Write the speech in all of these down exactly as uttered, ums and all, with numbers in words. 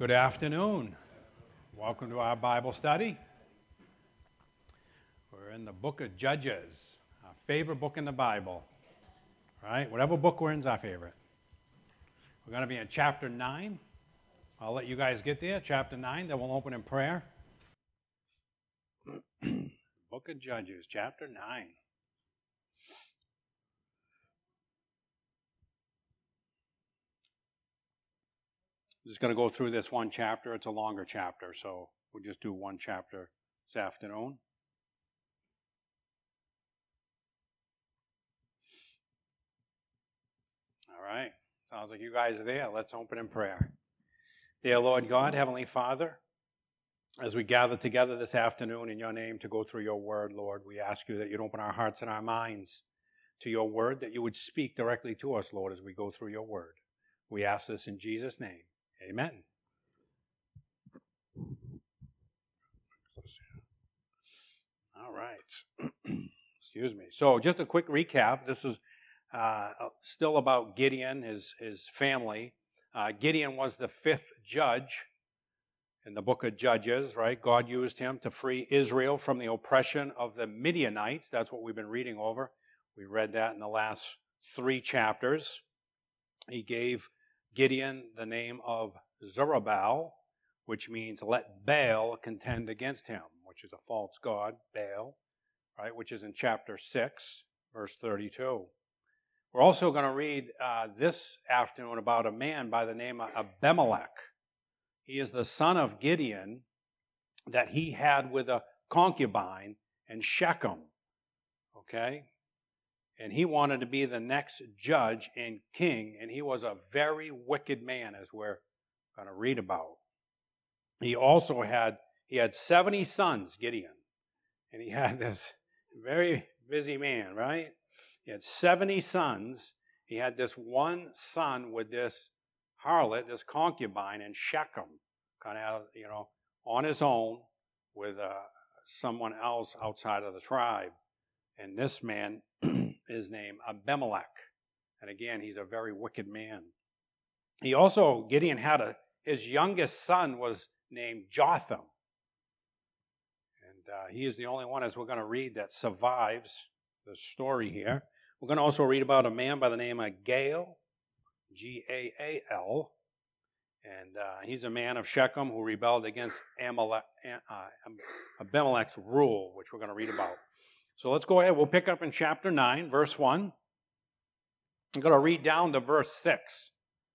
Good afternoon. Welcome to our Bible study. We're in the book of Judges, our favorite book in the Bible. Right? Whatever book we're in is our favorite. We're going to be in chapter nine. I'll let you guys get there, chapter nine, then we'll open in prayer. Book of Judges, chapter nine. I'm just going to go through this one chapter. It's a longer chapter, so we'll just do one chapter this afternoon. All right. Sounds like you guys are there. Let's open in prayer. Dear Lord God, Heavenly Father, as we gather together this afternoon in your name to go through your word, Lord, we ask you that you'd open our hearts and our minds to your word, that you would speak directly to us, Lord, as we go through your word. We ask this in Jesus' name. Amen. All right. Excuse me. So just a quick recap. This is uh, still about Gideon, his, his family. Uh, Gideon was the fifth judge in the book of Judges, right? God used him to free Israel from the oppression of the Midianites. That's what we've been reading over. We read that in the last three chapters. He gave Gideon the name of Zerubbabel, which means let Baal contend against him, which is a false god, Baal, right, which is in chapter six, verse thirty-two. We're also going to read uh, this afternoon about a man by the name of Abimelech. He is the son of Gideon that he had with a concubine in Shechem, okay? And he wanted to be the next judge and king, and he was a very wicked man, as we're going to read about. He also had, he had seventy sons, Gideon, and he had this very busy man, right? He had seventy sons. He had this one son with this harlot, this concubine in Shechem, kind of, you know, on his own with uh, someone else outside of the tribe. And this man is named Abimelech. And again, he's a very wicked man. He also, Gideon had a, his youngest son was named Jotham. And uh, he is the only one, as we're going to read, that survives the story here. We're going to also read about a man by the name of Gaal, G A A L. And uh, he's a man of Shechem who rebelled against Amalek, uh, Abimelech's rule, which we're going to read about. So let's go ahead. We'll pick up in chapter nine, verse one. I'm going to read down to verse six.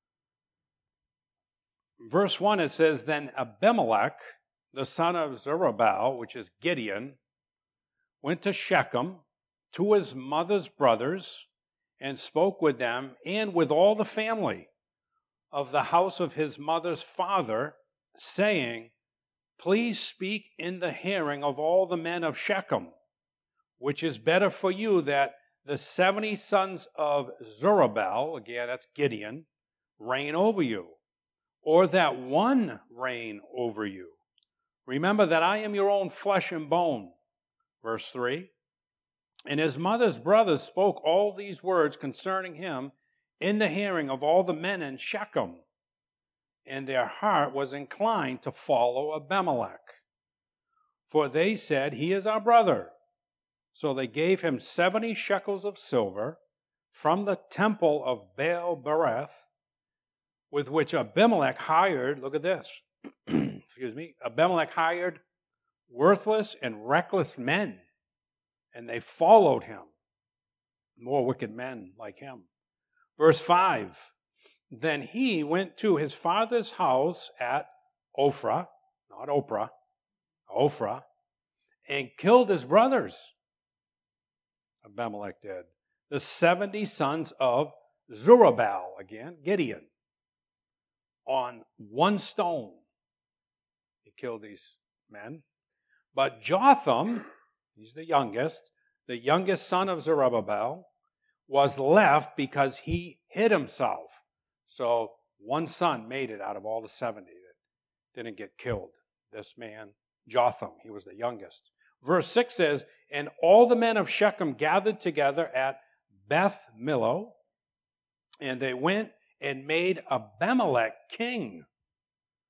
Verse one, it says, Then Abimelech, the son of Zerubbabel, which is Gideon, went to Shechem to his mother's brothers and spoke with them and with all the family of the house of his mother's father, saying, Please speak in the hearing of all the men of Shechem, which is better for you that the seventy sons of Zerubbabel, again, that's Gideon, reign over you, or that one reign over you. Remember that I am your own flesh and bone. Verse three. And his mother's brothers spoke all these words concerning him in the hearing of all the men in Shechem, and their heart was inclined to follow Abimelech. For they said, He is our brother. So they gave him seventy shekels of silver from the temple of Baal Bereth, with which Abimelech hired, look at this, excuse me, Abimelech hired worthless and reckless men, and they followed him, more wicked men like him. Verse five, Then he went to his father's house at Ophrah, not Oprah, Ophrah, and killed his brothers. Abimelech did. The seventy sons of Zerubbabel, again, Gideon, on one stone. He killed these men. But Jotham, he's the youngest, the youngest son of Zerubbabel, was left because he hid himself. So one son made it out of all the seventy that didn't get killed. This man, Jotham, he was the youngest. Verse six says, And all the men of Shechem gathered together at Beth Millo, and they went and made Abimelech king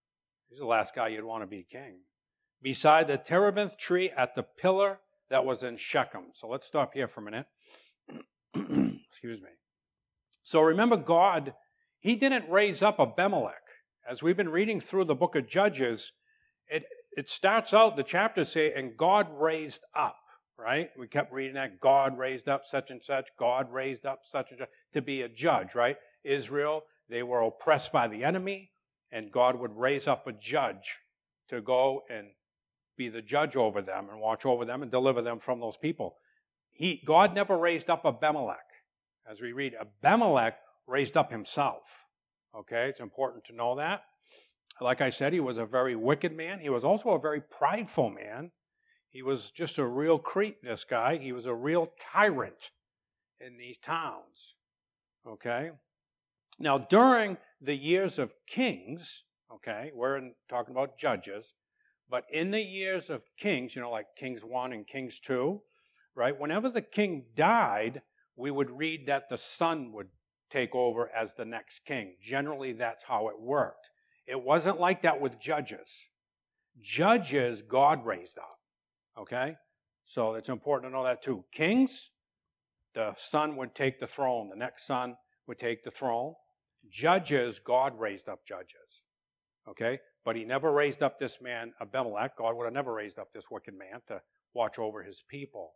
He's the last guy you'd want to be king. Beside the terebinth tree at the pillar that was in Shechem. So let's stop here for a minute. Excuse me. So remember, God, he didn't raise up Abimelech. As we've been reading through the book of Judges, it, it starts out, the chapters say, and God raised up, right? We kept reading that, God raised up such and such, God raised up such and such, to be a judge, right? Israel, they were oppressed by the enemy, and God would raise up a judge to go and be the judge over them and watch over them and deliver them from those people. He, God never raised up Abimelech. As we read, Abimelech raised up himself. Okay, it's important to know that. Like I said, he was a very wicked man. He was also a very prideful man. He was just a real creep, this guy. He was a real tyrant in these towns. Okay? Now, during the years of kings, okay, we're in, talking about judges, but in the years of kings, you know, like Kings one and Kings two, right, whenever the king died, we would read that the son would take over as the next king. Generally, that's how it worked. It wasn't like that with judges. Judges, God raised up, okay? So it's important to know that too. Kings, the son would take the throne. The next son would take the throne. Judges, God raised up judges, okay? But he never raised up this man, Abimelech. God would have never raised up this wicked man to watch over his people.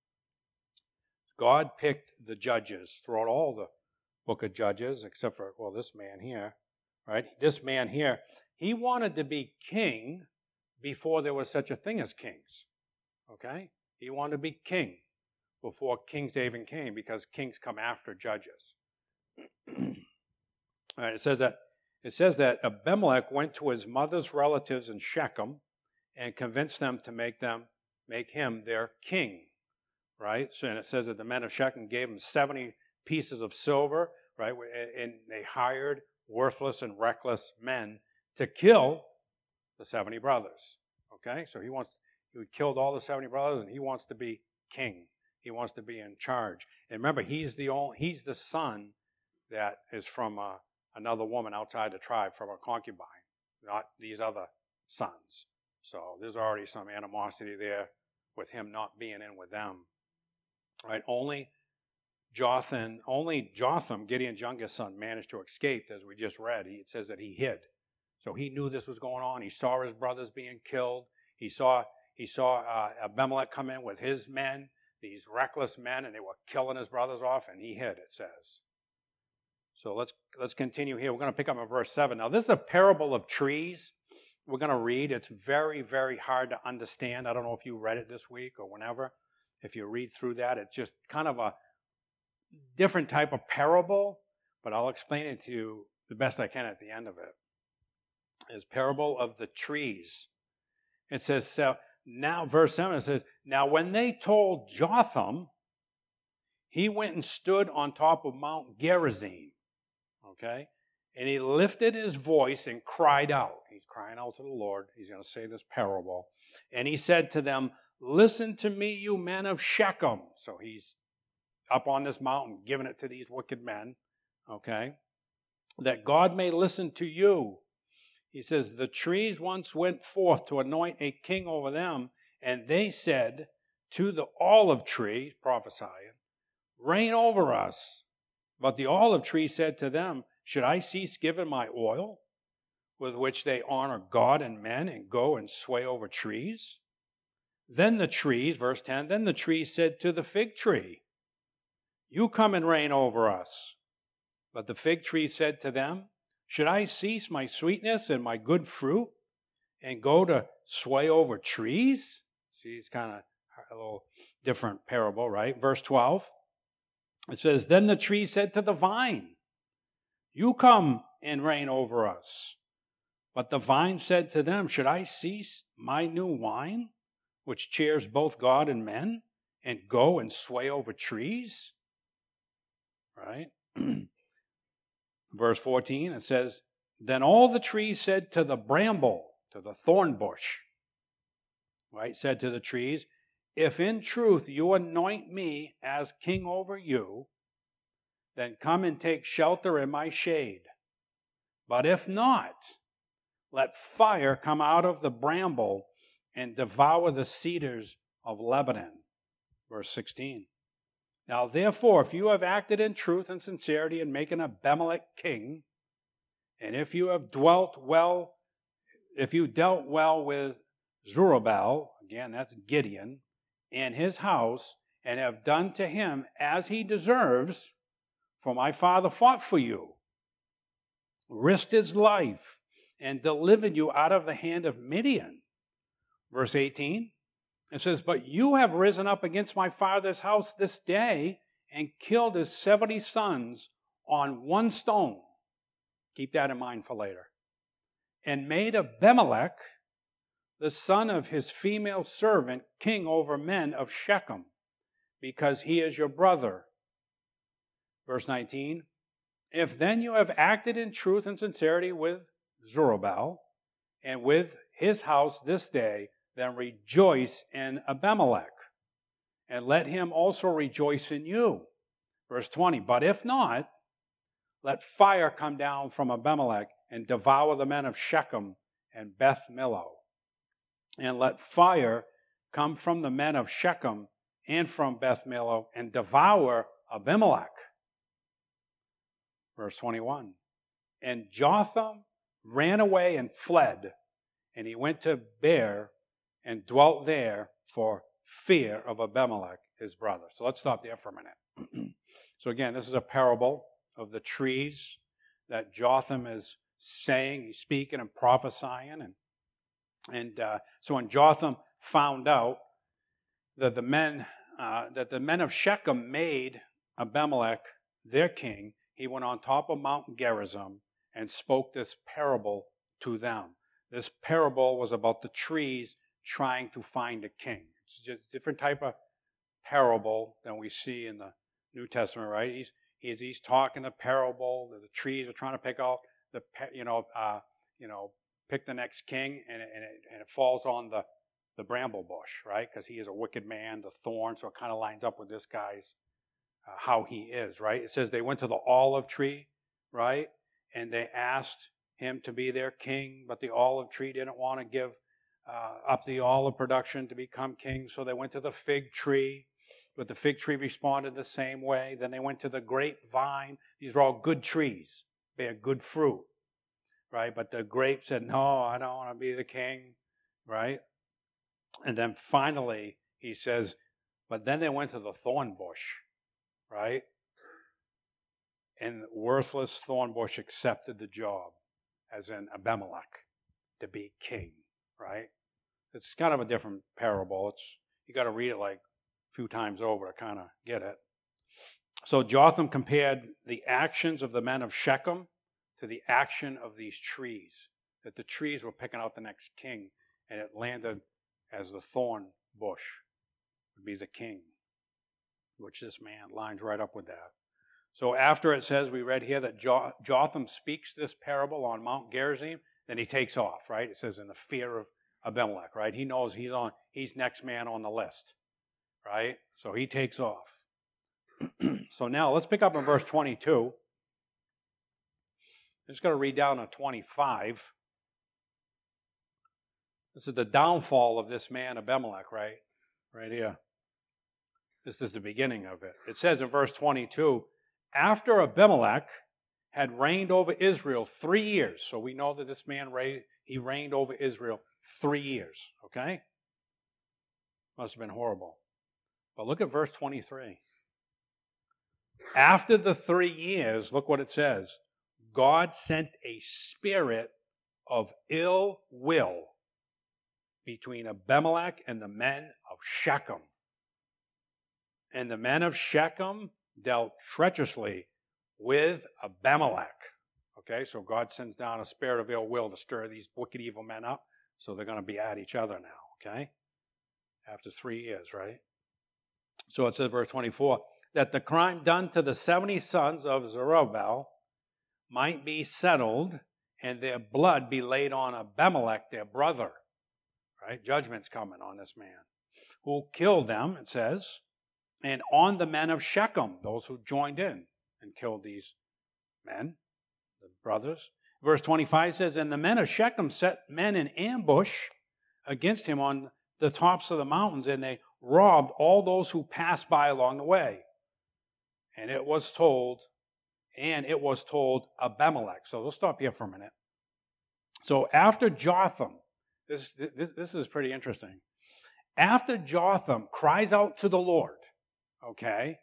God picked the judges throughout all the book of Judges, except for, well, this man here, right? This man here, he wanted to be king before there was such a thing as kings, okay? He wanted to be king before kings even came, because kings come after judges. All right, it says that it says that Abimelech went to his mother's relatives in Shechem and convinced them to make them make him their king, right? So, and it says that the men of Shechem gave him seventy pieces of silver, right? And they hired worthless and reckless men to kill the seventy brothers, okay? So he wants, he killed all the seventy brothers, and he wants to be king. He wants to be in charge. And remember, he's the only, he's the son that is from a, another woman outside the tribe, from a concubine, not these other sons. So there's already some animosity there with him not being in with them, right? Only Jotham, only Jotham, Gideon's youngest son, managed to escape, as we just read. He, it says that he hid. So he knew this was going on. He saw his brothers being killed. He saw he saw uh, Abimelech come in with his men, these reckless men, and they were killing his brothers off, and he hid, it says. So let's let's continue here. We're going to pick up in verse seven. Now, this is a parable of trees we're going to read. It's very, very hard to understand. I don't know if you read it this week or whenever. If you read through that, it's just kind of a different type of parable, but I'll explain it to you the best I can at the end of it. It's parable of the trees. It says, so now, verse seven, it says, now when they told Jotham, he went and stood on top of Mount Gerizim, okay? And he lifted his voice and cried out. He's crying out to the Lord. He's going to say this parable. And he said to them, listen to me, you men of Shechem. So he's up on this mountain, giving it to these wicked men, okay, that God may listen to you. He says, the trees once went forth to anoint a king over them, and they said to the olive tree, prophesying, reign over us. But the olive tree said to them, should I cease giving my oil, with which they honor God and men, and go and sway over trees? Then the trees, verse ten, then the tree said to the fig tree, you come and reign over us. But the fig tree said to them, should I cease my sweetness and my good fruit and go to sway over trees? See, it's kind of a little different parable, right? Verse twelve, it says, then the tree said to the vine, you come and reign over us. But the vine said to them, should I cease my new wine, which cheers both God and men, and go and sway over trees? Right? Verse fourteen, it says, then all the trees said to the bramble, to the thorn bush, right, said to the trees, if in truth you anoint me as king over you, then come and take shelter in my shade. But if not, let fire come out of the bramble and devour the cedars of Lebanon. Verse sixteen. Now therefore, if you have acted in truth and sincerity in making Abimelech king, and if you have dwelt well, if you dealt well with Zerubbabel, again that's Gideon, and his house, and have done to him as he deserves, for my father fought for you, risked his life, and delivered you out of the hand of Midian. Verse eighteen, it says, but you have risen up against my father's house this day and killed his seventy sons on one stone. Keep that in mind for later. And made Abimelech, the son of his female servant, king over men of Shechem, because he is your brother. Verse nineteen, if then you have acted in truth and sincerity with Zerubbabel and with his house this day, then rejoice in Abimelech, and let him also rejoice in you. Verse twenty, but if not, let fire come down from Abimelech and devour the men of Shechem and Beth Millo. And let fire come from the men of Shechem and from Beth Millo and devour Abimelech. Verse twenty-one, and Jotham ran away and fled, and he went to Beer and dwelt there for fear of Abimelech, his brother. So let's stop there for a minute. So again, this is a parable of the trees that Jotham is saying, he's speaking and prophesying. And, and uh, so when Jotham found out that the men uh, that the men of Shechem made Abimelech their king, he went on top of Mount Gerizim and spoke this parable to them. This parable was about the trees trying to find a king. It's just a different type of parable than we see in the New Testament, right? He's he's, he's talking a parable. The trees are trying to pick out the you know uh, you know pick the next king, and it, and it, and it falls on the the bramble bush, right? Because he is a wicked man, the thorn. So it kind of lines up with this guy's uh, how he is, right? It says they went to the olive tree, right, and they asked him to be their king, but the olive tree didn't want to give Uh, up the olive production to become king, so they went to the fig tree, but the fig tree responded the same way. Then they went to the grapevine. These are all good trees, bear good fruit, right? But the grape said, no, I don't want to be the king, right? And then finally he says, but then they went to the thorn bush, right? And worthless thorn bush accepted the job, as in Abimelech, to be king, right? It's kind of a different parable. It's you got to read it like a few times over to kind of get it. So Jotham compared the actions of the men of Shechem to the action of these trees, that the trees were picking out the next king, and it landed as the thorn bush would be the king, which this man lines right up with that. So after it says, we read here that jo- Jotham speaks this parable on Mount Gerizim, then he takes off, right? It says in the fear of Abimelech, right? He knows he's on. He's next man on the list, right? So he takes off. So now let's pick up in verse twenty-two. I'm just going to read down to twenty-five. This is the downfall of this man Abimelech, right? Right here. This is the beginning of it. It says in verse twenty-two, after Abimelech had reigned over Israel three years, so we know that this man reigned, he reigned over Israel three years, okay? Must have been horrible. But look at verse twenty-three. After the three years, look what it says. God sent a spirit of ill will between Abimelech and the men of Shechem. And the men of Shechem dealt treacherously with Abimelech. Okay, so God sends down a spirit of ill will to stir these wicked, evil men up. So they're going to be at each other now, okay? After three years, right? So it says, verse twenty-four, that the crime done to the seventy sons of Zerubbabel might be settled, and their blood be laid on Abimelech, their brother. Right? Judgment's coming on this man. Who killed them, it says, and on the men of Shechem, those who joined in and killed these men, the brothers. Verse twenty-five says, and the men of Shechem set men in ambush against him on the tops of the mountains, and they robbed all those who passed by along the way. And it was told, and it was told Abimelech. So we'll stop here for a minute. So after Jotham, this, this, this is pretty interesting. After Jotham cries out to the Lord, okay,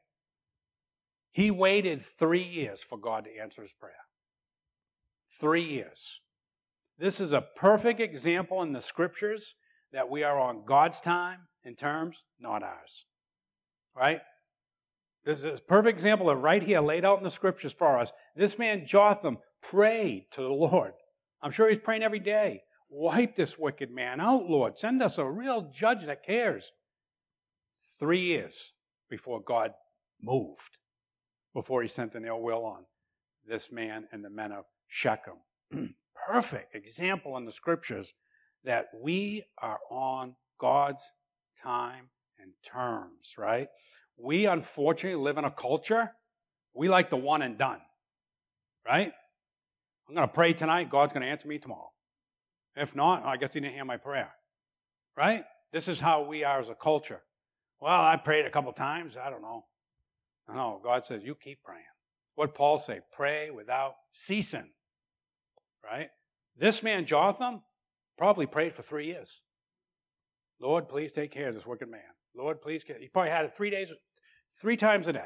he waited three years for God to answer his prayer. Three years. This is a perfect example in the scriptures that we are on God's time and terms, not ours. Right? This is a perfect example of right here laid out in the scriptures for us. This man Jotham prayed to the Lord. I'm sure he's praying every day. Wipe this wicked man out, Lord. Send us a real judge that cares. Three years before God moved, before he sent an ill will on this man and the men of Shechem. Perfect example in the scriptures that we are on God's time and terms, right? We unfortunately live in a culture, we like the one and done, right? I'm going to pray tonight, God's going to answer me tomorrow. If not, I guess he didn't hear my prayer, right? This is how we are as a culture. Well, I prayed a couple times, I don't know. No, God says, you keep praying. What Paul say? Pray without ceasing, right? This man, Jotham, probably prayed for three years. Lord, please take care of this wicked man. Lord, please care. He probably had it three days, three times a day.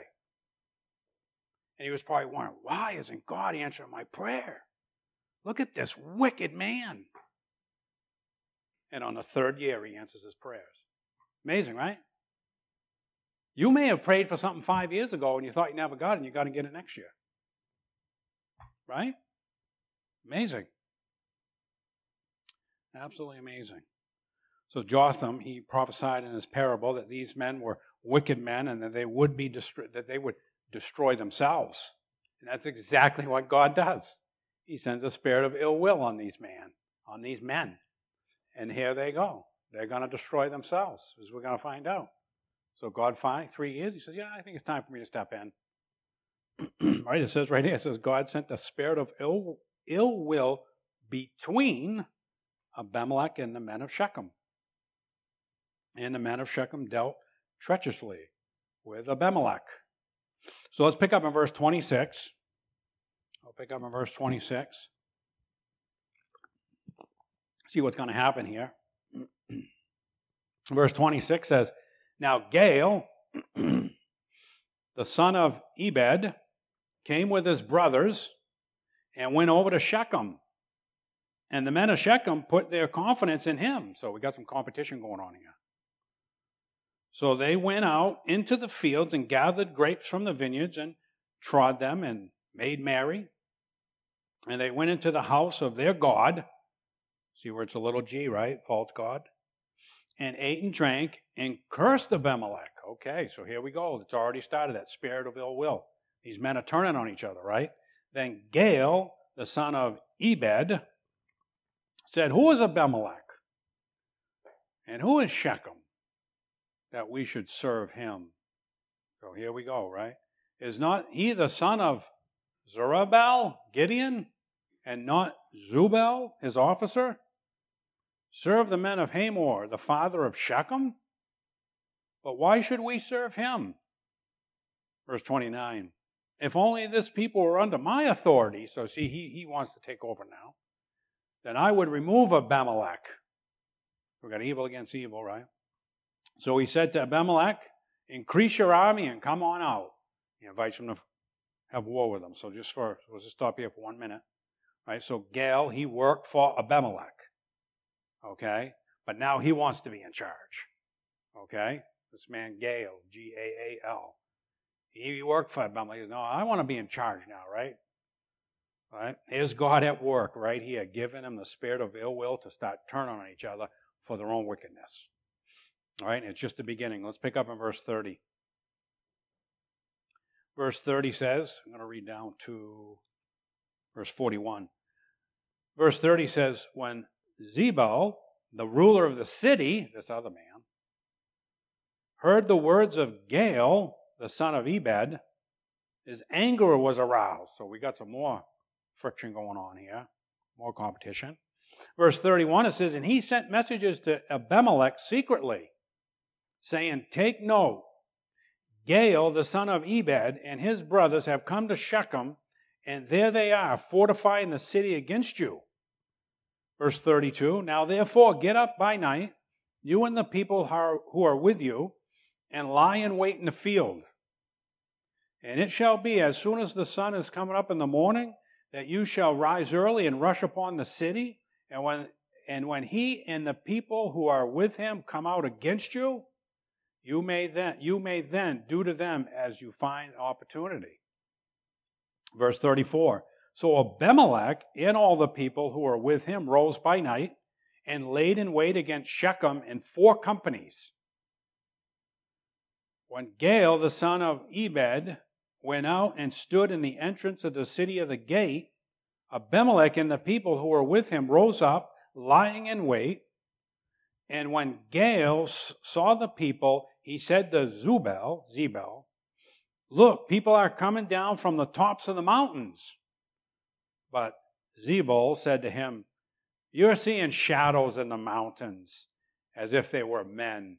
And he was probably wondering, why isn't God answering my prayer? Look at this wicked man. And on the third year, he answers his prayers. Amazing, right? You may have prayed for something five years ago and you thought you never got it and you got to get it next year. Right? Amazing. Absolutely amazing. So Jotham, he prophesied in his parable that these men were wicked men and that they would be destro- that they would destroy themselves. And that's exactly what God does. He sends a spirit of ill will on these men, on these men. And here they go. They're going to destroy themselves, as we're going to find out. So God finally, three years, he says, yeah, I think it's time for me to step in. Right, it says right here, it says, God sent a spirit of ill, ill will between Abimelech and the men of Shechem. And the men of Shechem dealt treacherously with Abimelech. So let's pick up in verse twenty-six. I'll pick up in verse twenty-six. See what's going to happen here. Verse twenty-six says, now Gaal, the son of Ebed, came with his brothers and went over to Shechem. And the men of Shechem put their confidence in him. So we got some competition going on here. So they went out into the fields and gathered grapes from the vineyards and trod them and made merry. And they went into the house of their god. See where it's a little g, right? False god. And ate and drank and cursed Abimelech. Okay, so here we go. It's already started, that spirit of ill will. These men are turning on each other, right? Then Gaal, the son of Ebed, said, who is Abimelech? And who is Shechem, that we should serve him? So here we go, right? Is not he the son of Zerubbabel, Gideon, and not Zubal, his officer? Serve the men of Hamor, the father of Shechem? But why should we serve him? Verse twenty-nine. If only this people were under my authority, so see, he, he wants to take over now, then I would remove Abimelech. We've got evil against evil, right? So he said to Abimelech, increase your army and come on out. He invites him to have war with them. So just for, we'll just stop here for one minute. Right? So Gaal, he worked for Abimelech. Okay? But now he wants to be in charge. Okay? This man Gaal, G A A L. He worked for Abimelech. He says, no, I want to be in charge now, right? Right? Here's God at work right here, giving them the spirit of ill will to start turning on each other for their own wickedness. All right, it's just the beginning. Let's pick up in verse thirty. Verse thirty says, I'm going to read down to verse forty-one. Verse thirty says, when Zebul, the ruler of the city, this other man, heard the words of Gaal, the son of Ebed, his anger was aroused. So we got some more friction going on here. more competition. Verse thirty-one, it says, and he sent messages to Abimelech secretly, saying, take note, Gaal, the son of Ebed, and his brothers have come to Shechem, and there they are, fortifying the city against you. Verse thirty-two, now therefore get up by night, you and the people who are with you, and lie in wait in the field. And it shall be, as soon as the sun is coming up in the morning, that you shall rise early and rush upon the city, and when, and when he and the people who are with him come out against you, you may then, you may then do to them as you find opportunity. Verse thirty-four, so Abimelech and all the people who were with him rose by night and laid in wait against Shechem in four companies. When Gaal, the son of Ebed, went out and stood in the entrance of the city of the gate, Abimelech and the people who were with him rose up, lying in wait. And when Gaal saw the people, he said to Zebul, Zebul, look, people are coming down from the tops of the mountains. But Zebul said to him, you're seeing shadows in the mountains, as if they were men.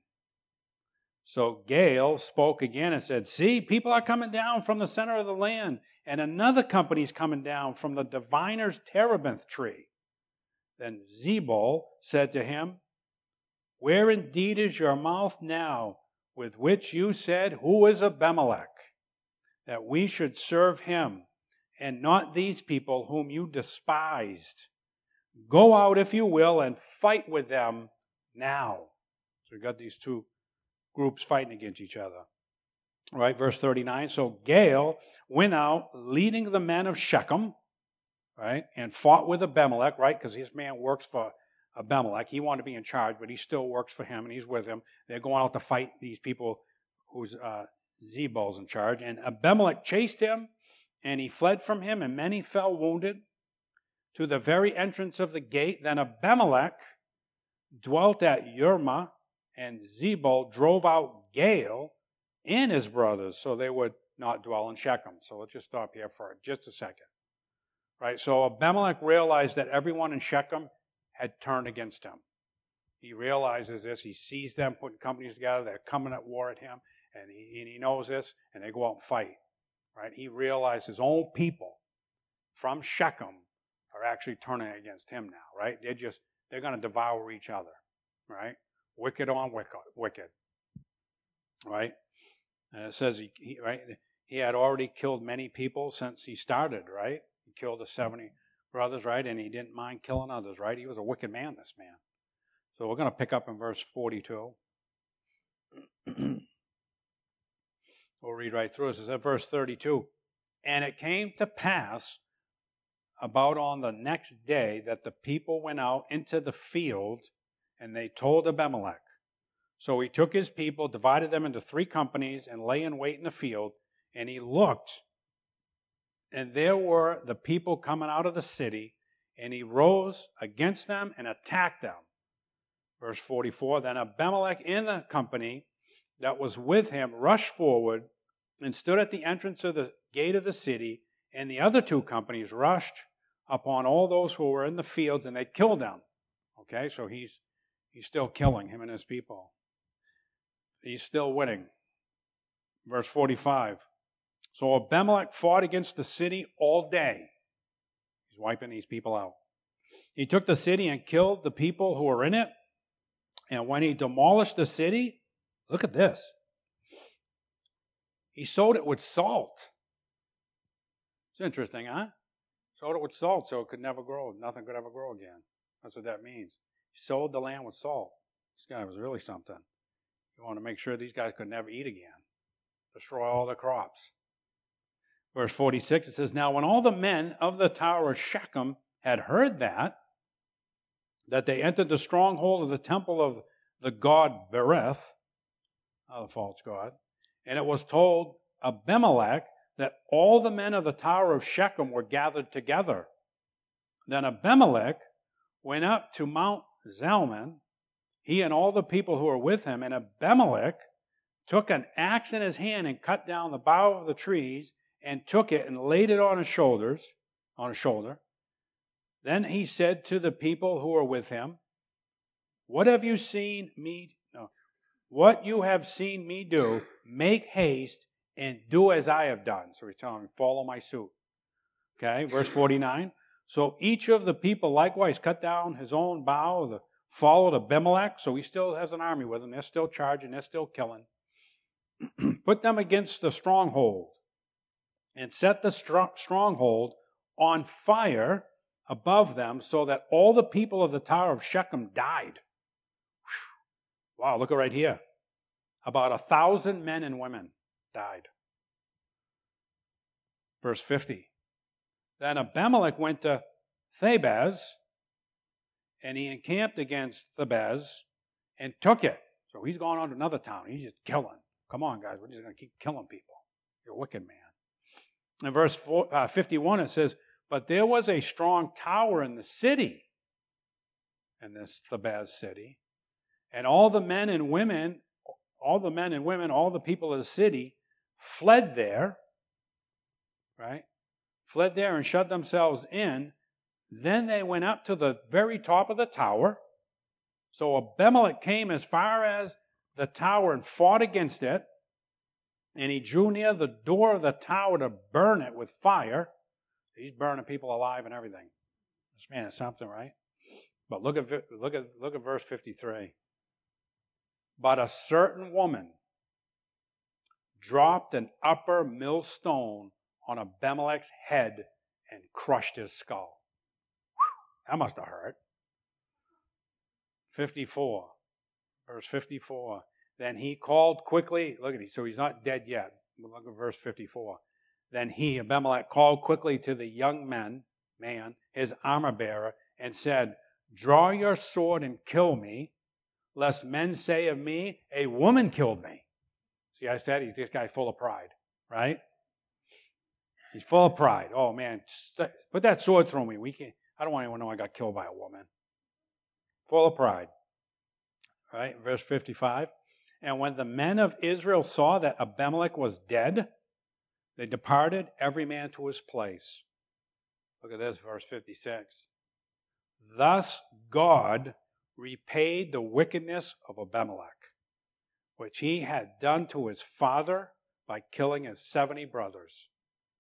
So Gaal spoke again and said, see, people are coming down from the center of the land, and another company's coming down from the diviner's terebinth tree. Then Zebul said to him, where indeed is your mouth now, with which you said, who is Abimelech, that we should serve him, and not these people whom you despised? Go out, if you will, and fight with them now. So we've got these two groups fighting against each other. All right, verse thirty-nine. So Gaal went out, leading the men of Shechem, right, and fought with Abimelech, right, because this man works for Abimelech. He wanted to be in charge, but he still works for him, and he's with him. They're going out to fight these people whose uh, Zebul's in charge. And Abimelech chased him, and he fled from him, and many fell wounded to the very entrance of the gate. Then Abimelech dwelt at Yerma, and Zebul drove out Gaal and his brothers, so they would not dwell in Shechem. So let's just stop here for just a second. Right, so Abimelech realized that everyone in Shechem had turned against him. He realizes this. He sees them putting companies together. They're coming at war at him, and he, and he knows this, and they go out and fight. Right? He realized his own people from Shechem are actually turning against him now. Right? They're just they're going to devour each other. Right? Wicked on wicked. Right? And it says he, he right he had already killed many people since he started. Right? He killed the seventy brothers. Right? And he didn't mind killing others. Right? He was a wicked man. This man. So we're going to pick up in verse forty-two. We'll read right through. It says at verse thirty-two, and it came to pass about on the next day that the people went out into the field, and they told Abimelech. So he took his people, divided them into three companies, and lay in wait in the field, and he looked, and there were the people coming out of the city, and he rose against them and attacked them. Verse forty-four, then Abimelech and the company that was with him rushed forward and stood at the entrance of the gate of the city, and the other two companies rushed upon all those who were in the fields, and they killed them. Okay, so he's he's still killing him and his people. He's still winning. Verse forty-five, so Abimelech fought against the city all day. He's wiping these people out. He took the city and killed the people who were in it, and when he demolished the city, look at this. He sowed it with salt. It's interesting, huh? Sowed it with salt so it could never grow. Nothing could ever grow again. That's what that means. He sowed the land with salt. This guy was really something. You want to make sure these guys could never eat again. Destroy all the crops. Verse forty-six, it says, now when all the men of the tower of Shechem had heard that, that they entered the stronghold of the temple of the god Berith, the false god, and it was told Abimelech that all the men of the tower of Shechem were gathered together. Then Abimelech went up to Mount Zalmon, he and all the people who were with him, and Abimelech took an axe in his hand and cut down the bough of the trees and took it and laid it on his shoulders, on his shoulder. Then he said to the people who were with him, what have you seen me, no, what you have seen me do, make haste and do as I have done. So he's telling them, follow my suit. Okay, verse forty-nine. So each of the people likewise cut down his own bow, the, followed Abimelech. So he still has an army with him. They're still charging. They're still killing. Put them against the stronghold and set the str- stronghold on fire above them so that all the people of the Tower of Shechem died. Whew. Wow, look at right here. About a thousand men and women died. Verse fifty. Then Abimelech went to Thebez, and he encamped against Thebez and took it. So he's going on to another town. He's just killing. Come on, guys. We're just going to keep killing people. You're a wicked man. In verse four, uh, fifty-one, it says, but there was a strong tower in the city, in this Thebez city, and all the men and women, all the men and women, all the people of the city fled there, right? Fled there and shut themselves in. Then they went up to the very top of the tower. So Abimelech came as far as the tower and fought against it. And he drew near the door of the tower to burn it with fire. He's burning people alive and everything. This man is something, right? But look at look at look at verse fifty-three. But a certain woman dropped an upper millstone on Abimelech's head and crushed his skull. Whew, that must have hurt. fifty-four, verse fifty-four. Then he called quickly, look at it, so he's not dead yet. Look at verse fifty-four. Then he, Abimelech, called quickly to the young man, man, his armor bearer, and said, draw your sword and kill me, lest men say of me, a woman killed me. See, I said he's this guy full of pride, right? He's full of pride. Oh, man, st- put that sword through me. We can't, I don't want anyone to know I got killed by a woman. Full of pride. All right, verse fifty-five. And when the men of Israel saw that Abimelech was dead, they departed, every man to his place. Look at this, verse fifty-six. Thus God repaid the wickedness of Abimelech, which he had done to his father by killing his seventy brothers.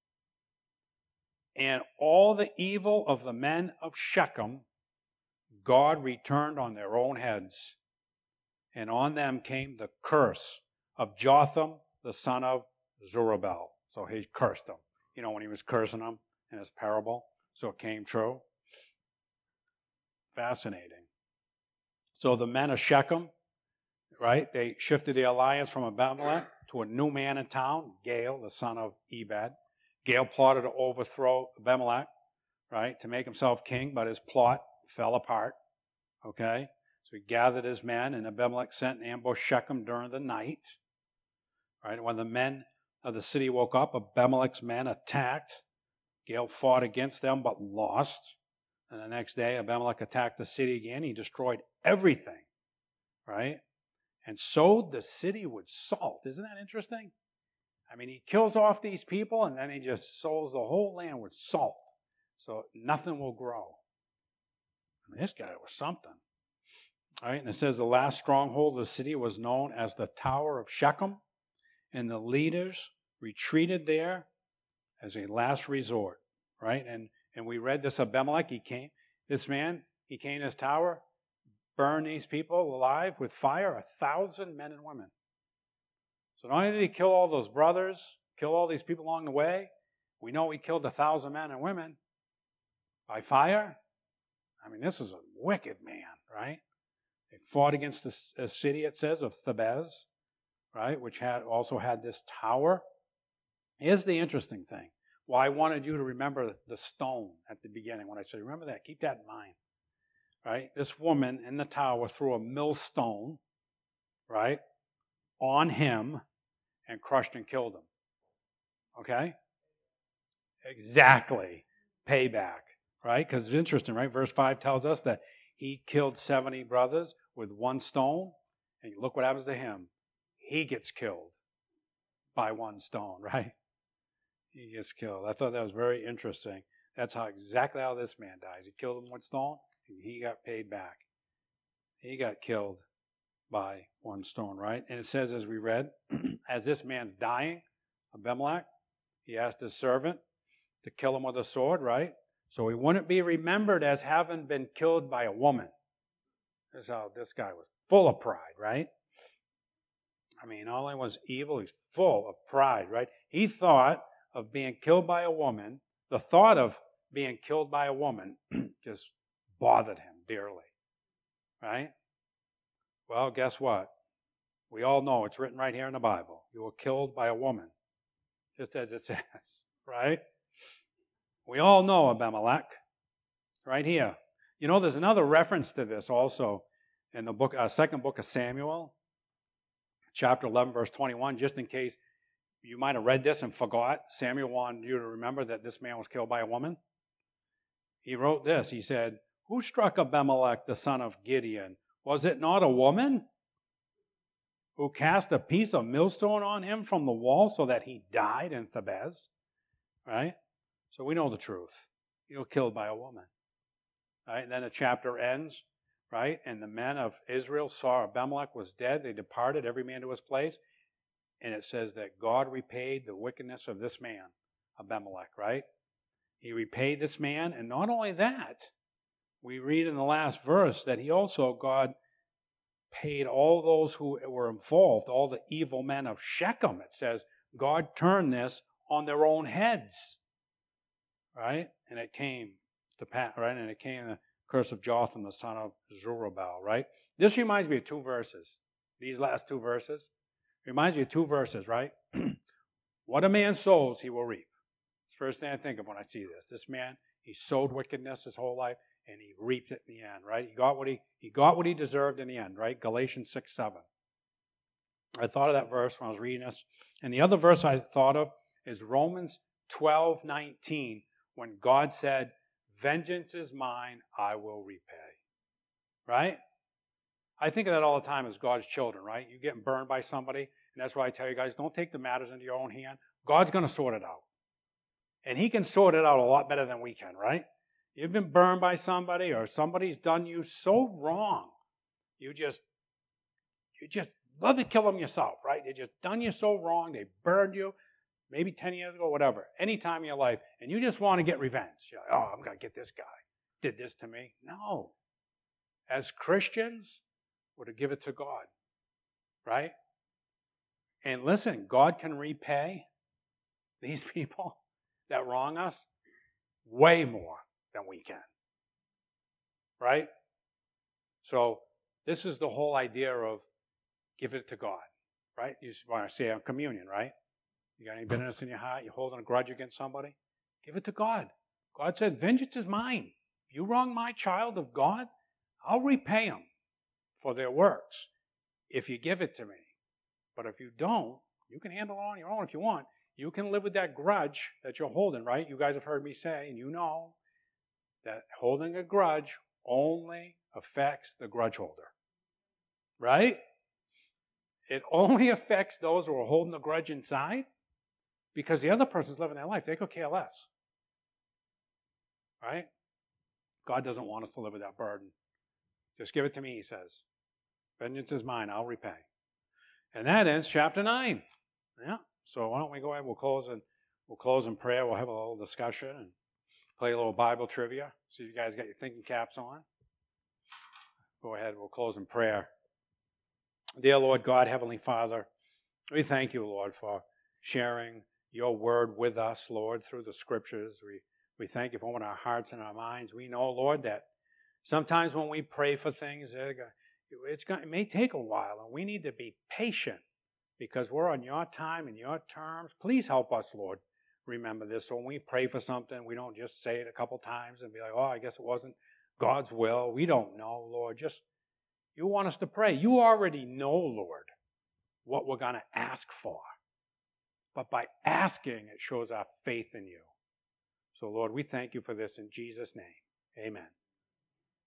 And all the evil of the men of Shechem, God returned on their own heads. And on them came the curse of Jotham, the son of Zerubbabel. So he cursed them. You know, when he was cursing them in his parable. So it came true. Fascinating. So the men of Shechem, right, they shifted the alliance from Abimelech to a new man in town, Gaal, the son of Ebed. Gaal plotted to overthrow Abimelech, right, to make himself king, but his plot fell apart, okay? So he gathered his men, and Abimelech sent and ambushed Shechem during the night, right? When the men of the city woke up, Abimelech's men attacked. Gaal fought against them, but lost. And the next day, Abimelech attacked the city again. He destroyed everything, right? And sowed the city with salt. Isn't that interesting? I mean, he kills off these people, and then he just sows the whole land with salt. So nothing will grow. I mean, this guy was something. All right, and it says the last stronghold of the city was known as the Tower of Shechem, and the leaders retreated there as a last resort, right? And and we read this Abimelech, he came, this man, he came to his tower, burned these people alive with fire, a thousand men and women. So not only did he kill all those brothers, kill all these people along the way, we know he killed a thousand men and women by fire. I mean, this is a wicked man, right? They fought against the a city, it says, of Thebez, right, which had also had this tower. Here's the interesting thing. Well, I wanted you to remember the stone at the beginning. When I said, remember that, keep that in mind, right? This woman in the tower threw a millstone, right, on him and crushed and killed him. Okay? Exactly. Payback, right? Because it's interesting, right? Verse five tells us that he killed seventy brothers with one stone, and look what happens to him. He gets killed by one stone, right? He gets killed. I thought that was very interesting. That's how exactly how this man dies. He killed him with stone, and he got paid back. He got killed by one stone, right? And it says, as we read, as this man's dying, Abimelech, he asked his servant to kill him with a sword, right? So he wouldn't be remembered as having been killed by a woman. That's how this guy was full of pride, right? I mean, not only was evil, he's full of pride, right? He thought of being killed by a woman. The thought of being killed by a woman just bothered him dearly, right? Well, guess what? We all know it's written right here in the Bible. You were killed by a woman, just as it says, right? We all know Abimelech, right here. You know, there's another reference to this also in the book, uh, second book of Samuel, chapter eleven, verse twenty-one, just in case you might have read this and forgot. Samuel wanted you to remember that this man was killed by a woman. He wrote this. He said, "Who struck Abimelech, the son of Gideon? Was it not a woman who cast a piece of millstone on him from the wall so that he died in Thebez?" Right? So we know the truth. He was killed by a woman. Right? And then the chapter ends, right? And the men of Israel saw Abimelech was dead. They departed, every man to his place. And it says that God repaid the wickedness of this man, Abimelech, right? He repaid this man. And not only that, we read in the last verse that he also, God, paid all those who were involved, all the evil men of Shechem. It says God turned this on their own heads, right? And it came to pass, right? And it came the curse of Jotham, the son of Zerubbabel, right? This reminds me of two verses. These last two verses reminds me of two verses, right? What a man sows, he will reap. First thing I think of when I see this. This man, he sowed wickedness his whole life, and he reaped it in the end, right? He got what he he got what he deserved in the end, right? Galatians six seven. I thought of that verse when I was reading this. And the other verse I thought of is Romans twelve nineteen, when God said, "Vengeance is mine, I will repay." Right? I think of that all the time as God's children, right? You're getting burned by somebody, and that's why I tell you guys, don't take the matters into your own hand. God's going to sort it out. And he can sort it out a lot better than we can, right? You've been burned by somebody, or somebody's done you so wrong. You just, you just love to kill them yourself, right? They just done you so wrong. They burned you, maybe ten years ago, whatever, any time in your life, and you just want to get revenge. You're like, oh, I'm going to get this guy. Did this to me. No. As Christians, we're to give it to God, right? And listen, God can repay these people that wrong us way more than we can, right? So this is the whole idea of give it to God, right? You want to say on communion, right? You got any bitterness in your heart? You're holding a grudge against somebody? Give it to God. God said, vengeance is mine. If you wrong my child of God, I'll repay them for their works if you give it to me. But if you don't, you can handle it on your own if you want. You can live with that grudge that you're holding, right? You guys have heard me say, and you know, that holding a grudge only affects the grudge holder, right? It only affects those who are holding the grudge inside because the other person's living their life. They could care less, right? God doesn't want us to live with that burden. Just give it to me, he says. Vengeance is mine, I'll repay. And that ends chapter nine. Yeah. So why don't we go ahead, we'll close and we'll close in prayer, we'll have a little discussion and play a little Bible trivia. So you guys got your thinking caps on. Go ahead, we'll close in prayer. Dear Lord God, Heavenly Father, we thank you, Lord, for sharing your word with us, Lord, through the scriptures. We we thank you for opening our hearts and our minds. We know, Lord, that sometimes when we pray for things, it's going, it may take a while, and we need to be patient because we're on your time and your terms. Please help us, Lord, remember this. So when we pray for something, we don't just say it a couple times and be like, oh, I guess it wasn't God's will. We don't know, Lord. Just, you want us to pray. You already know, Lord, what we're going to ask for. But by asking, it shows our faith in you. So, Lord, we thank you for this in Jesus' name. Amen.